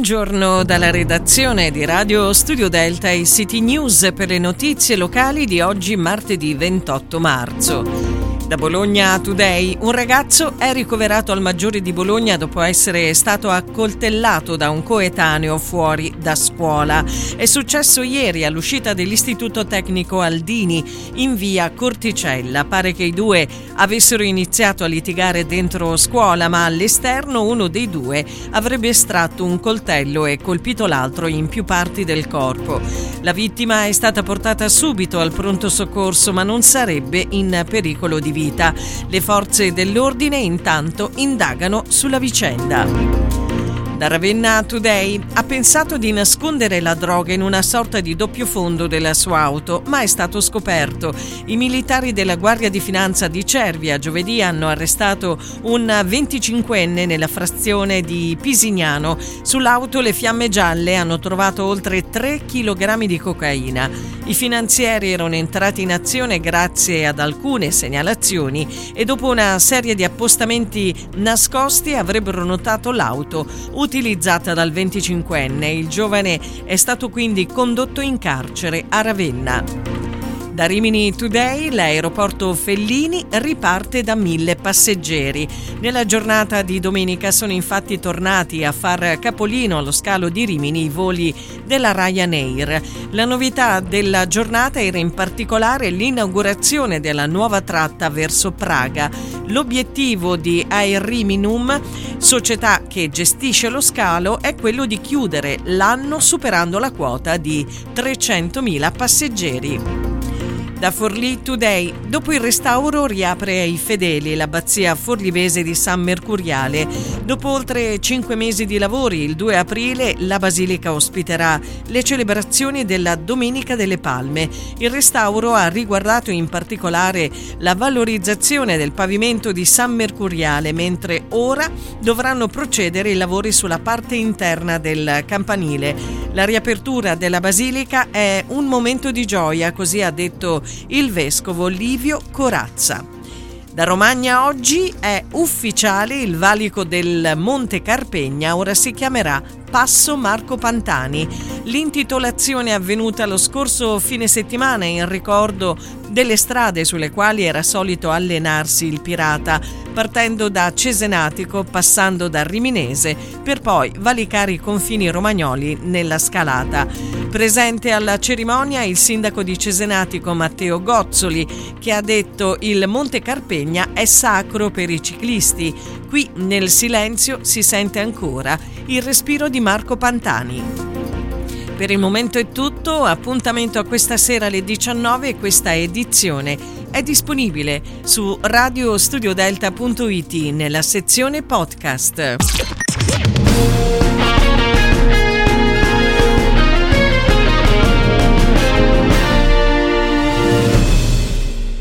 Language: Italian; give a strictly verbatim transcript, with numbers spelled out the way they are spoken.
Buongiorno dalla redazione di Radio Studio Delta e City News per le notizie locali di oggi martedì ventotto marzo. Da Bologna Today, un ragazzo è ricoverato al Maggiore di Bologna dopo essere stato accoltellato da un coetaneo fuori da scuola. È successo ieri all'uscita dell'Istituto Tecnico Aldini in via Corticella. Pare che i due avessero iniziato a litigare dentro scuola, ma all'esterno uno dei due avrebbe estratto un coltello e colpito l'altro in più parti del corpo. La vittima è stata portata subito al pronto soccorso, ma non sarebbe in pericolo di vita. Le forze dell'ordine intanto indagano sulla vicenda. Da Ravenna Today, ha pensato di nascondere la droga in una sorta di doppio fondo della sua auto, ma è stato scoperto. I militari della Guardia di Finanza di Cervia giovedì hanno arrestato un venticinquenne nella frazione di Pisignano. Sull'auto le fiamme gialle hanno trovato oltre tre chilogrammi di cocaina. I finanzieri erano entrati in azione grazie ad alcune segnalazioni e dopo una serie di appostamenti nascosti avrebbero notato l'auto utilizzata dal venticinquenne. Il giovane è stato quindi condotto in carcere a Ravenna. Da Rimini Today, l'aeroporto Fellini riparte da mille passeggeri. Nella giornata di domenica sono infatti tornati a far capolino allo scalo di Rimini i voli della Ryanair. La novità della giornata era in particolare l'inaugurazione della nuova tratta verso Praga. L'obiettivo di Air Riminum, società che gestisce lo scalo, è quello di chiudere l'anno superando la quota di trecentomila passeggeri. Da Forlì Today, dopo il restauro riapre ai fedeli l'abbazia forlivese di San Mercuriale. Dopo oltre cinque mesi di lavori, il due aprile la basilica ospiterà le celebrazioni della Domenica delle Palme. Il restauro ha riguardato in particolare la valorizzazione del pavimento di San Mercuriale, mentre ora dovranno procedere i lavori sulla parte interna del campanile. La riapertura della basilica è un momento di gioia, così ha detto il vescovo Livio Corazza. Da Romagna oggi è ufficiale: il valico del Monte Carpegna ora si chiamerà Passo Marco Pantani. L'intitolazione è avvenuta lo scorso fine settimana in ricordo delle strade sulle quali era solito allenarsi il pirata, partendo da Cesenatico, passando da Riminese, per poi valicare i confini romagnoli nella scalata. Presente alla cerimonia il sindaco di Cesenatico Matteo Gozzoli, che ha detto: il Monte Carpegna è sacro per i ciclisti. Qui nel silenzio si sente ancora il respiro di Marco Pantani. Per il momento è tutto, appuntamento a questa sera alle diciannove e questa edizione è disponibile su radio studio delta punto it nella sezione podcast.